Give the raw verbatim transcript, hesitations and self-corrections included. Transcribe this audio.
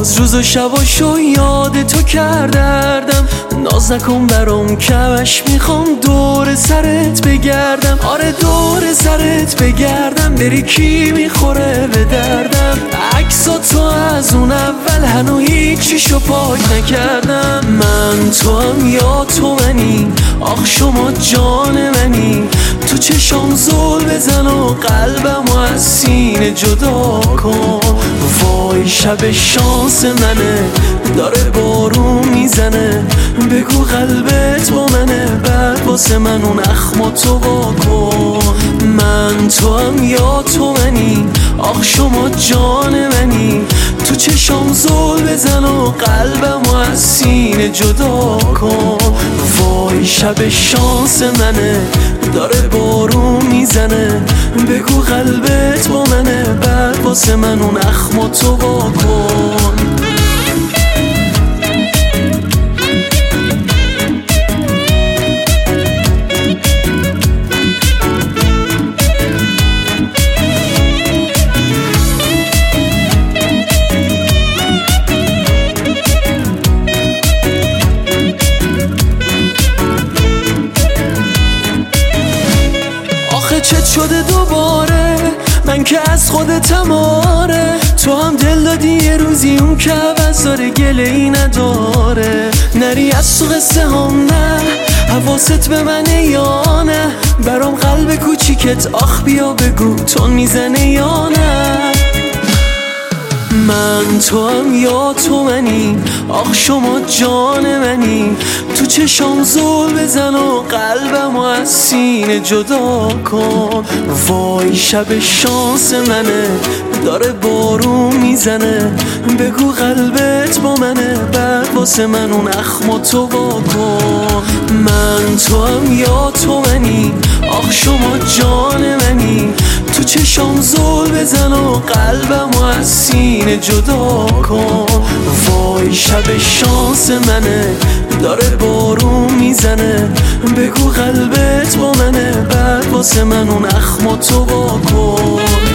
باز روز و شباشو یاد تو کردردم. ناز نکن برام کمش میخوام دور سرت بگردم. آره دور سرت بگردم، بری کی میخوره به دردم. عکسا تو از اون اول هنو هیچیشو پاک نکردم. من تو هم یا تو منی، آخ شما جان منی. تو چشام زل بزن و قلبم از سینه جدا کن. وای شب شانس منه، داره بارون میزنه. بگو قلبت با منه، بعد واسه من اون اخماتو واکن. من تو هم یا تو منی، آخ شما جان منی. تو چشام زل بزن و قلبم از سینه جدا کن. وای شب شانس منه، داره بارون میزنه. بگو قلبت با منه، بعد واسه من اون اخماتو واکن. چت شده دوباره من که از خودتم. آره تو هم دل دادی یه روزی اون که عوض داره، گله ای نداره. نری از تو قصه هم نه، حواست به منه یا نه. برام قلب کوچیکت آخ بیا بگو تون میزنه یا نه. من تو هم یا تو منی، آخ شما جان منی. تو چشام زل بزن و قلبم از سینه جدا کن. وای شب شانس منه، داره بارون میزنه. بگو قلبت با منه، بعد واسه من اون اخماتو واکن. من تو هم یا تو منی، آخ شما جان منی. تو چشام زل بزن و قلبم از سینه جدا کن. وای شب شانس منه، داره بارون میزنه. بگو قلبت با منه، بعد واسه من اون اخماتو واکن.